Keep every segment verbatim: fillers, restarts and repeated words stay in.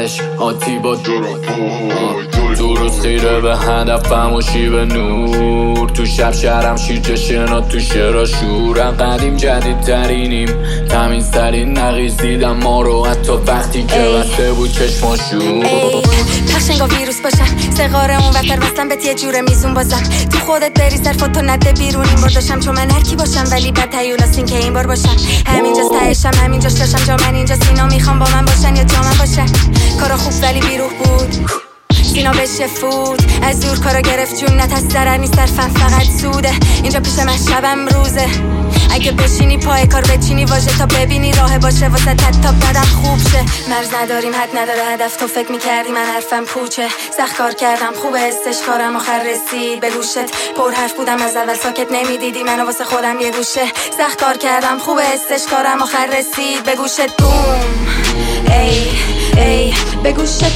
آخرش آتی با درست خیره به هدفم و شیب نور. تو شب شهرم شیر شنا تو شعرها شورم. قدیم جدید ترینیم تمیز ترین نقیز دیدم ما رو حتی وقتی که بسته بود چشماشون. پخش انگار ویروس باشم سقاره اون وقتر وصلم بهت یه جوره میزون بازم. تو خودت بری صرف تو نده بیرون این بار داشتم چون من هرکی باشم ولی بد تیولاستین که این بار باشم. همینجاست تهشم همینجاست داشتم جا من اینجا سینا میخوام با من باشن یا جا من باشن. کارا خوب ولی بیروح بود سینا بشه فود از دور کارا گرفت جون نت از ضرر نیست صرفم فقط سوده. اینجا پیش من شبم روزه اگه بشینی پای کار بچینی واژه تا ببینی راه باشه واسه تد تا بدم خوب شه. مرز نداریم حد نداره هدف تو فکر میکردی من حرفم پوچه. سخت کار کردم خوبه استش کارم آخر رسید به گوشت. پر حرف بودم از اول ساکت نمیدیدی منو واسه خودم یه گوشه. سخت کار کردم خوبه استش کارم آخر رسید به گوشت. بوم ای ای به گوشت.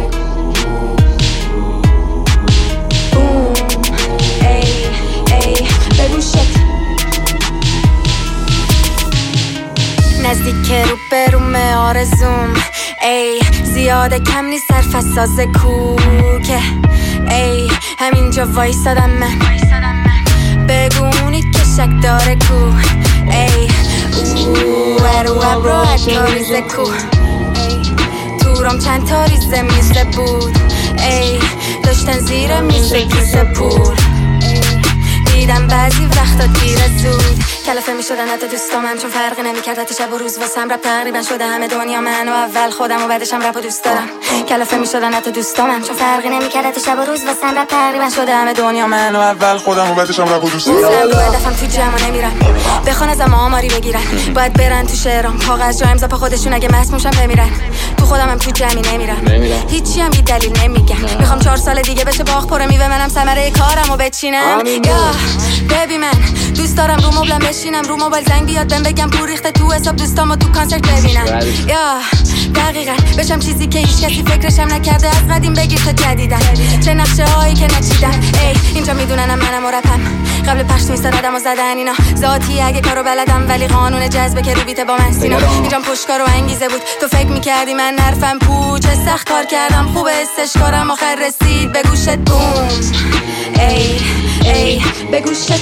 نزدیک رو بروم آرزوم ای زیاده کم نیست صرف از ساز کوکه. ای همینجا وایسادم من بگونی که شک داره کو. ای اوه ارو ابرو ریزه کو. ای تورم چند تا ریزه میزه بود. ای داشتن زیر میزه کیسه پول. دیدم بعضی وقتا دیره زود کلافه می شدن حتی دوستامم چون فرقی نمی کرد حتی شب و روز واسم رب تقریبا شده همه دنیا من و اول خودم و بعدشم رب و دوست دارم. کلافه می شدن حتی دوستامم چون فرقی نمی کرد حتی شب و روز واسم رب تقریبا شده همه دنیا من و اول خودم و بعدشم رب و دوست دارم. رو هدفم تو جمع نمیرن بخوان ازم آماری بگیرن باید برن تو شعرام کاغذ جا امضا پا خودشون اگه مسموشم بمیرن. تو خودمم تو جمعی نمیرم هیچی هم بی دلیل نمیگم. میخوام چهار سال دیگه بشه باغ پر میوه منم ثمره کارمو بچینم. یا ببی من دوست دارم رو مبلم بشینم رو موبایل زنگ بیاد بهم بگم پول ریخته تو حساب دوستامو تو کانسرت ببینم. یا دقیقاً بشم چیزی که هیچ کسی فکرشم نکرده از قدیم بگیر تا جدیدن. چه نقشه هایی که نچیدم ای اینجا میدوننم منم و رپم قبل پخش تو اینستاگرام و زدن اینا ذاتی اگه کارو بلدم ولی قانون جذبه که رو بیت با من سینا. اینجا پشتکار و انگیزه بود تو فکر میکردی من حرفم پوچه. سخت کار کردم خوبه استش کارم آخر رسید به گوشت. بوم ای ای به گوشت.